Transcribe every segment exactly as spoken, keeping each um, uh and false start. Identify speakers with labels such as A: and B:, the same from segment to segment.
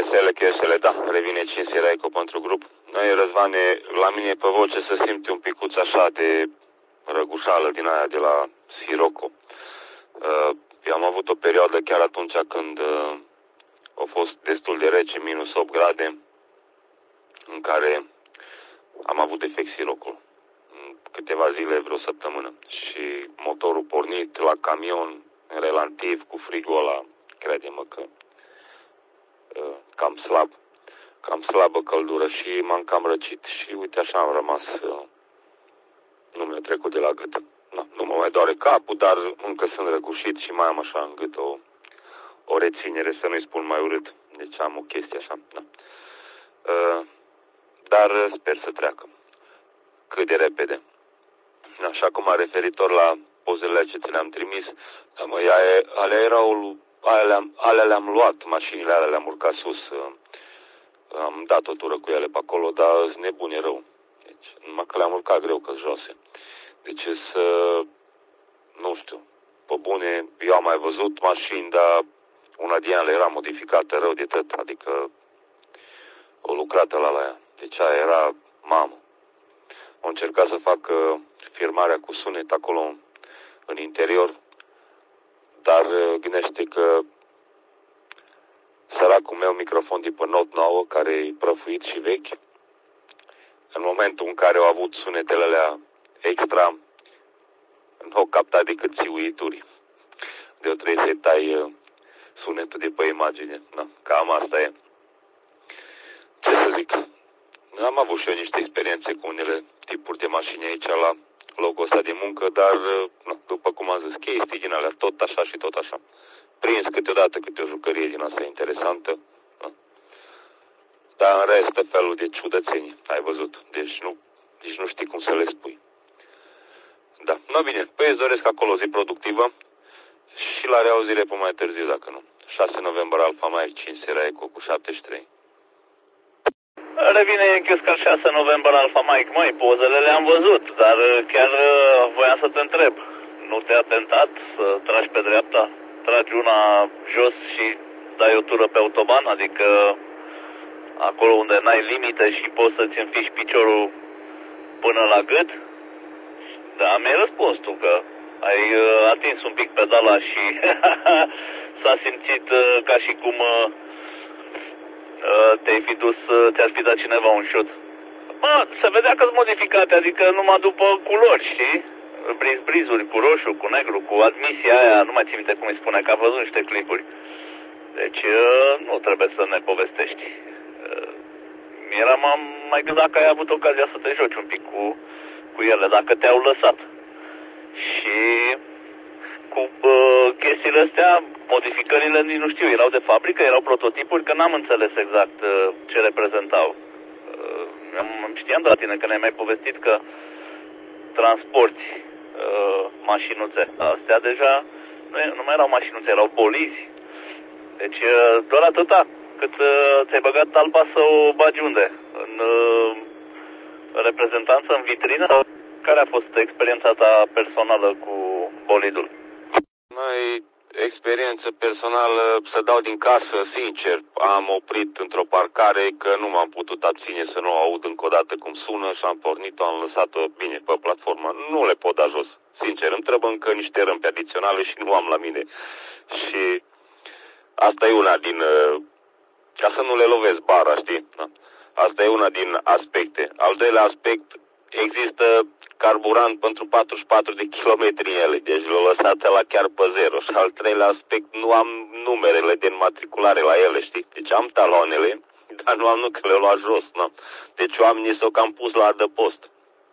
A: Vesele, chesele, da, revine cinstirea eco pentru grup. Noi, Răzvane, la mine pe voce se simte un picuț așa de răgușală din aia de la Sirocco. Uh, eu am avut o perioadă chiar atunci când uh, a fost destul de rece, minus opt grade, în care am avut defect Sirocco. Câteva zile, vreo săptămână. Și motorul pornit la camion, relativ, cu frigul ăla, crede-mă că uh, cam slab. Cam slabă căldură și m-am cam răcit și uite așa am rămas. Uh, nu mi-a trecut de la gât. No, nu mă mai doare capul, dar încă sunt răgușit și mai am așa în gât o, o reținere, să nu-i spun mai urât. Deci am o chestie așa. Da. Uh, dar sper să treacă cât de repede. Așa cum a referitor la pozele ce ți le-am trimis, da, mă, alea erau, alea le-am, alea le-am luat, mașinile alea le-am urcat sus, am dat o tură cu ele pe acolo, dar sunt nebune rău. Deci, numai că le-am urcat greu, că jose. Deci să, nu știu, pe bune, eu am mai văzut mașini, dar una din ele era modificată rău de tot, adică o lucrată la aia. Deci aia era mamă. Am încercat să fac uh, firmarea cu sunet acolo în interior, dar uh, gândește că săracul meu microfon de pe Note nouă, care e prăfuit și vechi, în momentul în care au avut sunetele alea extra, nu au captat decât țiuituri. De-o trebuie să tai uh, sunetul de pe imagine. Da, cam asta e. Ce să zic? Am avut și eu niște experiențe cu unele tipuri de mașini aici la locul ăsta de muncă, dar, nu, după cum am zis, chestii din alea, tot așa și tot așa. Prins câteodată câte o jucărie din asta interesantă, nu? Dar în rest, tot felul de ciudățenii, ai văzut, deci nu, deci nu știi cum să le spui. Da, no bine, păi îți doresc acolo zi productivă și la reauzire până mai târziu, dacă nu. șase noiembrie Alfa Mike, cinci Sierra Eco cu șaptezeci și trei.
B: Revine Chescar șase noiembrie Alfa Mike. Măi, pozele le-am văzut, dar chiar voiam să te întreb. Nu te-a tentat să tragi pe dreapta? Tragi una jos și dai o tură pe autoban? Adică acolo unde n-ai limite și poți să-ți înfiși piciorul până la gât? Da, mi-ai răspuns tu că ai atins un pic pedala și s-a simțit ca și cum te-ai fi dus, ți-ar fi dat cineva un șut. Bă, se vedea că-s modificate, adică numai după culori, știi? Briz-brizuri cu roșu, cu negru, cu admisia aia, nu mai țin minte cum îi spune, că a văzut niște clipuri. Deci nu trebuie să ne povestești. Eram mai gândit dacă ai avut ocazia să te joci un pic cu, cu ele, dacă te-au lăsat. Și cu uh, chestiile astea, modificările, nici nu știu, erau de fabrică, erau prototipuri, că n-am înțeles exact uh, ce reprezentau. Uh, am, știam de la tine că ne-ai mai povestit că transporti uh, mașinuțe. Astea deja nu, nu mai erau mașinuțe, erau bolizi. Deci uh, doar atâta cât uh, ți-ai băgat talpa să o bagi unde? În uh, reprezentanță, în vitrină? Care a fost experiența ta personală cu bolidul?
A: Noi, experiență personală, să dau din casă, sincer, am oprit într-o parcare că nu m-am putut abține să nu aud încă o dată cum sună și am pornit-o, am lăsat-o bine pe platformă. Nu le pot da jos, sincer, îmi trebuie încă niște râmpi adiționale și nu am la mine. Și asta e una din, ca să nu le lovesc bara, știi? Asta e una din aspecte. Al doilea aspect, există carburant pentru patruzeci și patru de kilometri în ele, deci l-au lăsat la chiar pe zero. Și al treilea aspect, nu am numerele de înmatriculare la ele, știi? Deci am taloanele, dar nu am nu că le-au luat jos, na. Deci oamenii s-au cam pus la adăpost.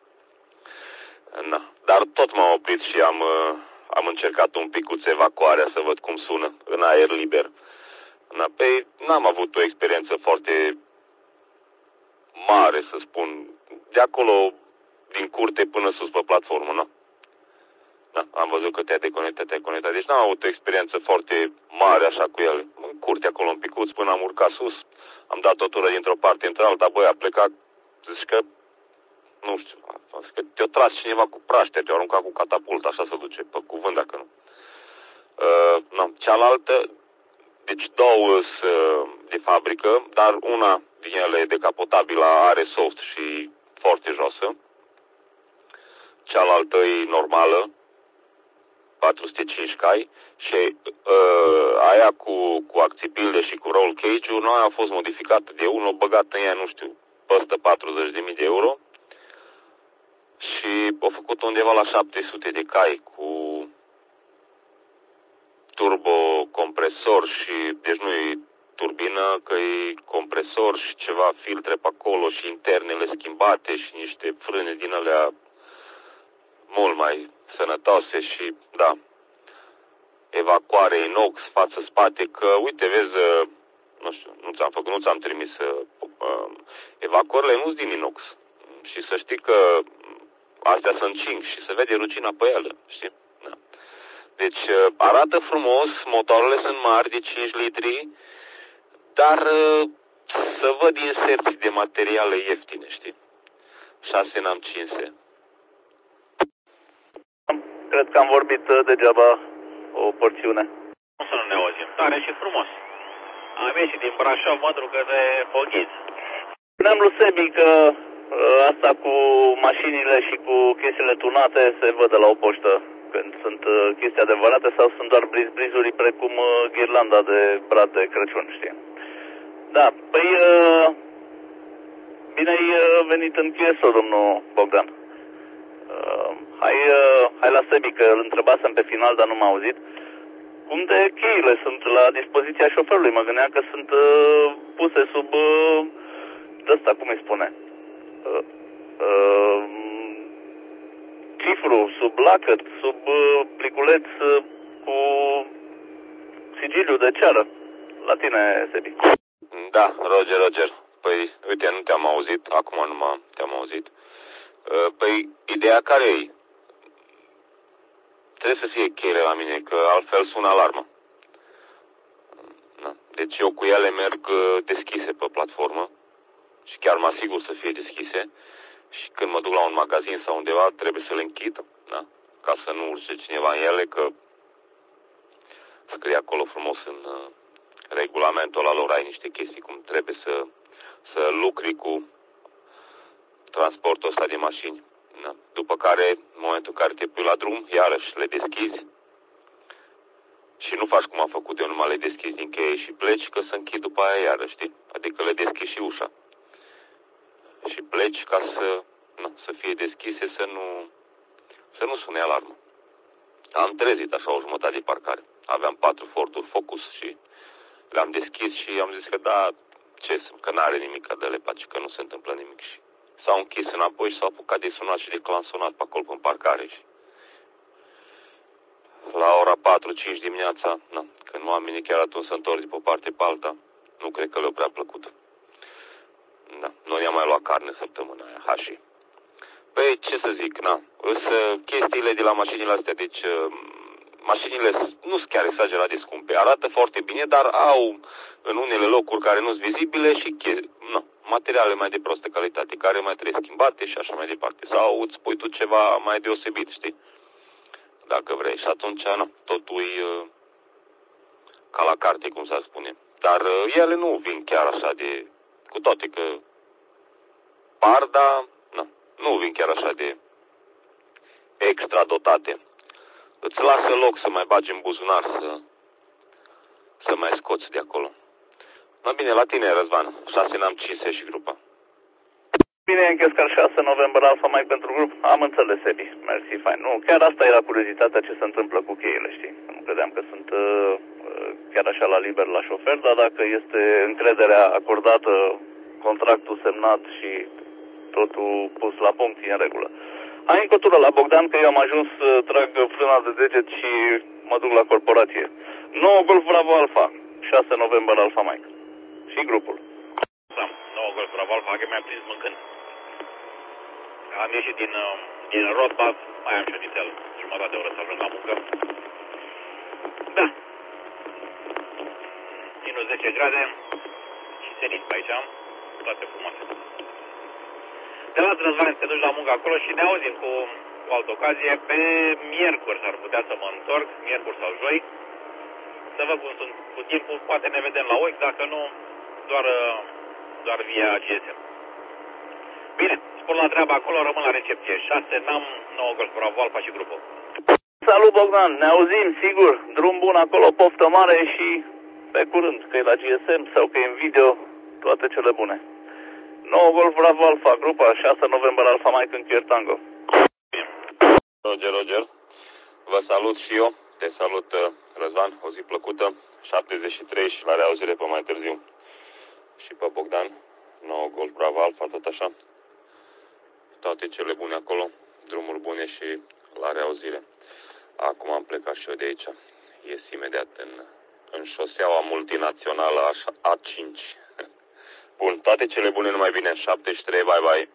A: Na. Dar tot m-am oprit și am, am încercat un pic cu evacuarea să văd cum sună în aer liber. Na. Pe, n-am avut o experiență foarte mare, să spun. De acolo, din curte până sus pe platformă, nu? Da, am văzut că te-a deconectat, te-a conectat. Deci n-am avut o experiență foarte mare așa cu el. În curte acolo un picuț până am urcat sus. Am dat o tură dintr-o parte într-alta, băi, a plecat. Zici că, nu știu, zici că te-a tras cineva cu praște, te-a aruncat cu catapulta, așa se duce, pe cuvânt dacă nu. Uh, no. Cealaltă, deci două uh, de fabrică, dar una din ele decapotabilă are soft și foarte josă. Cealaltă e normală, patru sute cinci cai, și uh, aia cu, cu acțipilde și cu roll cage-ul, noi a fost modificată de unul, băgat în ea, nu știu, peste patruzeci de mii de euro și a făcut undeva la șapte sute de cai cu turbocompresor și, deci nu e turbină, că e compresor și ceva filtre pe acolo și internele schimbate și niște frâne din alea mult mai sănătoase și, da, evacuare inox față-spate, că, uite, vezi, nu știu, nu ți-am făcut, nu ți-am trimis, uh, evacuările nu sunt din inox și să știi că astea sunt cinci și se vede rucina pe ele, știi? Da. Deci arată frumos, motoarele sunt mari de cinci litri, dar să văd inserții de materiale ieftine, știi? șase n-am cinse.
B: Cred că am vorbit degeaba o porțiune.
C: Nu să nu ne auzim, tare și frumos. Am ieșit din Brașov, mă duc către Foghiț.
B: Spuneam lui Sebi că asta cu mașinile și cu chestiile tunate se văd de la o poștă când sunt chestii adevărate sau sunt doar briz-brizuri precum ghirlanda de brad de Crăciun, știi? Da, păi bine ai venit în Q S O, domnul Bogdan. Hai, hai la Sebi, că îl întrebasem pe final, dar nu m-a auzit. Cum de cheile sunt la dispoziția șoferului? Mă gândeam că sunt puse sub ăsta, cum îi spune? Uh, uh, cifru, sub lacăt, sub uh, pliculeț uh, cu sigiliu de ceară. La tine, Sebi.
A: Da, Roger, Roger. Păi, uite, nu te-am auzit, acum nu m-am, te-am auzit. Uh, păi, ideea care e? Trebuie să fie cheile la mine, că altfel sună alarmă. Da. Deci eu cu ele merg deschise pe platformă și chiar mă asigur să fie deschise și când mă duc la un magazin sau undeva trebuie să le închid, da? Ca să nu urce cineva în ele, că scrie acolo frumos în uh, regulamentul ăla lor, ai niște chestii cum trebuie să, să lucri cu transportul ăsta de mașini. Da? După care, în momentul în care te pui la drum, iarăși le deschizi și nu faci cum am făcut eu, numai le deschizi din cheie și pleci, că să închid după aia iarăși, știi? Adică le deschizi și ușa. Și pleci ca să, na, să fie deschise, să nu, să nu sune alarmă. Am trezit așa o jumătate de parcare. Aveam patru Ford-uri Focus și le-am deschis și am zis că da, ce, că n-are nimic de le pace, că nu se întâmplă nimic. Și s-au închis înapoi și s-au apucat de sunat și de clansonat pe acolo în parcare. Și la ora patru cinci dimineața, na, când oamenii chiar atunci se întorc de pe o parte pe alta, nu cred că le-a prea plăcut. Da, noi i-am mai luat carne săptămâna aia, hașii. Păi, ce să zic, na, însă chestiile de la mașinile astea, deci mașinile nu sunt chiar exagerat de scumpe, arată foarte bine, dar au în unele locuri care nu sunt vizibile și chestii, na, materiale mai de prostă calitate, care mai trebuie schimbate și așa mai departe. Sau îți pui tu ceva mai deosebit, știi? Dacă vrei. Și atunci, na, totul e ca la carte, cum s-ar spune. Dar ele nu vin chiar așa de... Cu toate că par, dar na, nu vin chiar așa de extra dotate. Îți lasă loc să mai bagi în buzunar, să, să mai scoți de acolo. No, bine, la tine, Răzvan, șase n-am cinse și grupa.
B: Bine, Enchescar șase noiembrie Alfa Mike pentru grup. Am înțeles, Ebi. Mersi, fain. Nu, chiar asta era curiozitatea ce se întâmplă cu cheile, știi? Nu credeam că sunt uh, chiar așa la liber la șofer, dar dacă este încrederea acordată, contractul semnat și totul pus la punct, e în regulă. Hai în cotură la Bogdan, că eu am ajuns să trag frâna de deget și mă duc la corporație. nouă Golf Bravo Alfa, șase noiembrie Alfa Mike. Și grupul.
C: Sam, nouă Golf Bravo Alfa, că mi-am prins mâncând. Am ieșit din, din Rotbach, mai am și onițel, jumătate de oră să ajung la muncă. Da. Minus zece grade și senin pe aici, toate frumoase. Te las, Răzvan, să te duci la muncă acolo și ne auzim cu o altă ocazie. Pe miercuri s-ar putea să mă întorc, miercuri sau joi. Să văd cum sunt cu timpul, poate ne vedem la ochi, dacă nu, doar, doar via G S M. Bine, spun la treaba acolo, rămân la recepție. șase, N A M, nouă Golf Bravo Alfa și grupul.
B: Salut, Bogdan, ne auzim, sigur, drum bun acolo, poftă mare și pe curând, că e la G S M sau că e în video, toate cele bune. nouă Golf Bravo Alfa, grupa șase noiembrie Alfa Mike în Kier Tango.
A: Roger, Roger, vă salut și eu, te salut Răzvan, o zi plăcută, șaptezeci și trei și la reauzire pe mai târziu. Și pe Bogdan, nouă Golf Bravo Alfa, tot așa. Toate cele bune acolo, drumuri bune și la reauzire. Acum am plecat și eu de aici. Ies imediat în, în șoseaua multinațională A cinci. Bun, toate cele bune, numai bine. șaptezeci și trei, bye bye.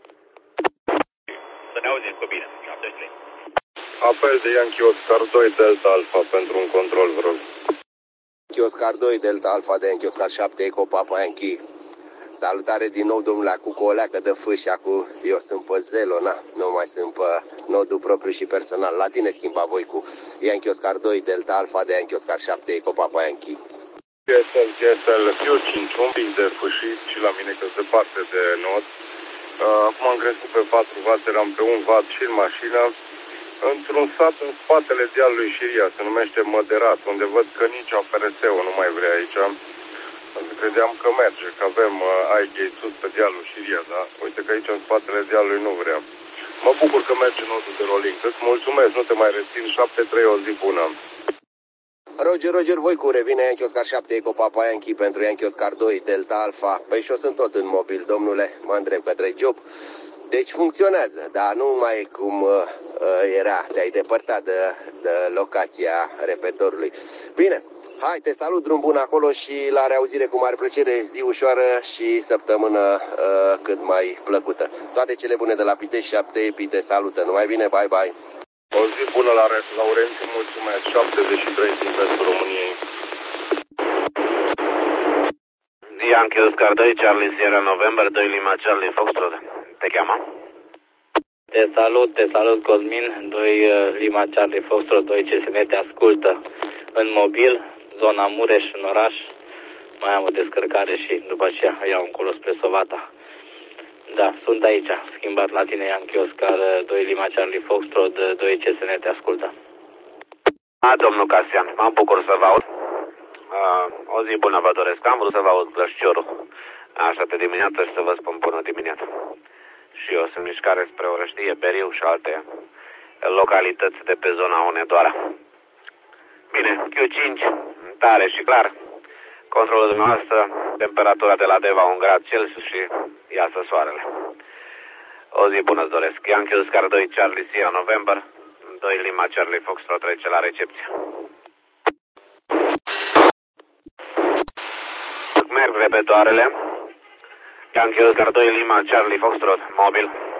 C: Să ne auzim cu bine. șaptezeci și trei.
D: Apel de Yankee Oscar doi Delta Alpha pentru un control, vă rog.
E: Yankee Oscar doi Delta Alpha de Yankee Oscar șapte Eco Papa Yankee. Salutare din nou, domnule, cu o leacă de fâșa cu... Eu sunt pe Zelo, na, nu mai sunt pe nodul propriu și personal. La tine schimba voi cu Yankee Oscar doi Delta Alpha de Yankee Oscar șapte Eco Papa Yankee.
D: G S L, G S L, Q cinci, un pic de fâșit și la mine că se departe de nod. Acum am crescut pe patru watt, eram pe un watt și în mașină. Într-un sat în spatele dealului Șiria, se numește Măderat, unde văd că nici O P R S-ul nu mai vrea aici. Credeam că merge, că avem uh, iGate sus pe dealul Șiria, dar uite că aici în spatele dealului nu vrea. Mă bucur că merge nodul de rolling. Îți mulțumesc, nu te mai rețin, șapte trei, o zi bună.
E: Roger, Roger, voi cu revine Yankee Oscar șapte Eco Papa Yankee pentru Yankee Oscar doi Delta Alpha. Păi și eu sunt tot în mobil, domnule, mă îndrept către job. Deci funcționează, dar nu mai e cum uh, era, te-ai depărtat de, de locația repetorului. Bine, hai, te salut, drum bun acolo și la reauzire cu mare plăcere, zi ușoară și săptămână uh, cât mai plăcută. Toate cele bune de la Pitești șapte Epi te salută, numai bine, bye bye.
D: O zi bună la Laurențiu, mulțumesc, șaptezeci și trei din vestul României.
F: Yankee Oscar doi, Charlie Sierra November, doi Lima Charlie Foxtrot. Te cheamă?
G: Te salut, te salut Cosmin, doi uh, Lima Charlie Foxtrot, doi C S N te ascultă în mobil, zona Mureș, în oraș. Mai am o descărcare și după aceea iau încolo spre Sovata. Da, sunt aici, schimbat la tine Yankee Oscar doi Lima Charlie Foxtrot, doi C S N te ascultă.
F: A, domnul Casian, m-am bucur să vă aud. Uh, o zi bună vă doresc, am vrut să vă aud Glășciorul. Așa de dimineață și să vă spun bună dimineața. Și eu sunt mișcare spre Orăștie, Beriu și alte localități de pe zona Hunedoara. Bine, Q cinci, tare și clar. Controlul dumneavoastră, temperatura de la Deva un grad Celsius și iasă soarele. O zi bună îți doresc. Yankee Oscar doi Charlie Sierra November, doi Lima Charlie Foxtrot trece la recepție. Merg repetoarele. Yankee Oscar doi Lima Charlie Foxtrot, mobil.